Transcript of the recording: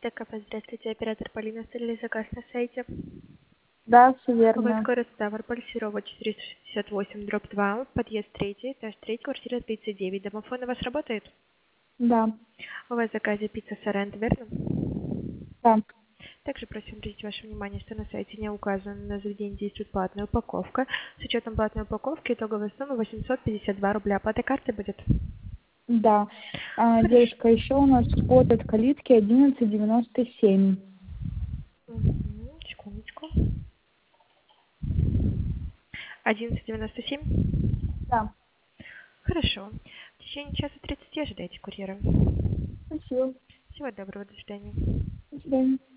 ДКП, здравствуйте, оператор Полина, оставили заказ на сайте. Да, все У вас верно. город Ставрополь, Серова, 468/2, подъезд 3, этаж 3, квартира 39. Домофон у вас работает? Да, У вас в заказе пицца Соренто, верно? да. Также просим обратить ваше внимание, что на сайте не указано, на заведении действует платная упаковка. С учетом платной упаковки итоговая сумма 852 рубля. Оплата карты будет? Да. Хорошо. Девушка, еще у нас код от калитки 1197. Секундочку. 1197? Да. Хорошо. В течение часа 30 ожидайте курьера. Спасибо. Всего доброго, до свидания. До свидания.